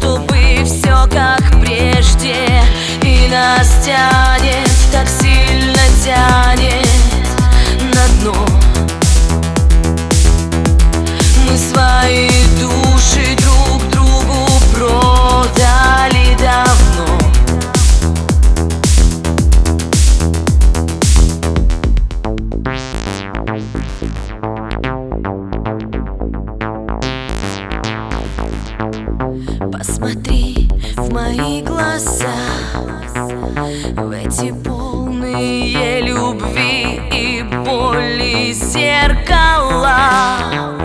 чтобы все как прежде. И нас тянет, так сильно тянет на дно. Мы свои души друг другу продали давно. Посмотри в мои глаза, в эти полные любви и боли зеркала.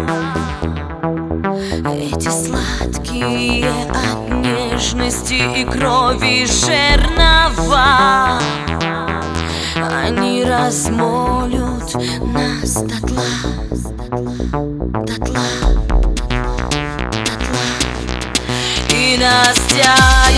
Эти сладкие от нежности и крови жернова, они размолют нас дотла, дотла, дотла. И нас тянет